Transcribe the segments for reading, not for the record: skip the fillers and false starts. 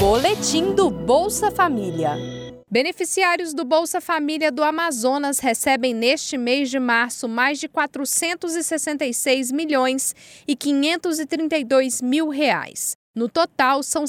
Boletim do Bolsa Família. Beneficiários do Bolsa Família do Amazonas recebem neste mês de março mais de 466 milhões e 532 mil reais. No total, são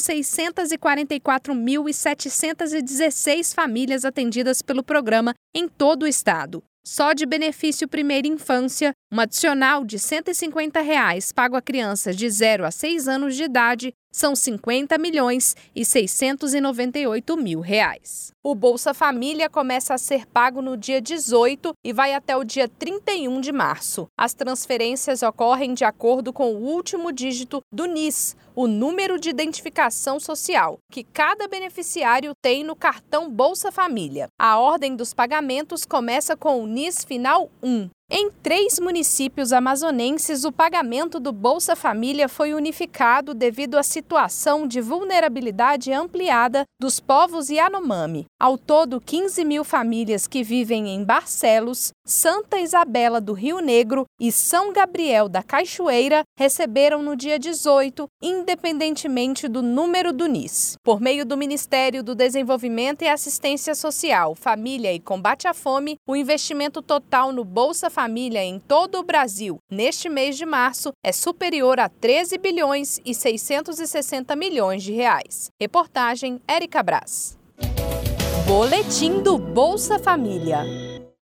644.716 famílias atendidas pelo programa em todo o estado. Só de benefício Primeira Infância, um adicional de R$ 150 pago a crianças de 0 a 6 anos de idade, são 50 milhões e 698 mil reais. O Bolsa Família começa a ser pago no dia 18 e vai até o dia 31 de março. As transferências ocorrem de acordo com o último dígito do NIS, o número de identificação social, que cada beneficiário tem no cartão Bolsa Família. A ordem dos pagamentos começa com o NIS final 1. Em 3 municípios amazonenses, o pagamento do Bolsa Família foi unificado devido à situação de vulnerabilidade ampliada dos povos Yanomami. Ao todo, 15 mil famílias que vivem em Barcelos, Santa Isabela do Rio Negro e São Gabriel da Cachoeira receberam no dia 18, independentemente do número do NIS. Por meio do Ministério do Desenvolvimento e Assistência Social, Família e Combate à Fome, o investimento total no Bolsa Família em todo o Brasil, neste mês de março, é superior a 13 bilhões e 660 milhões de reais. Reportagem Érica Braz. Boletim do Bolsa Família.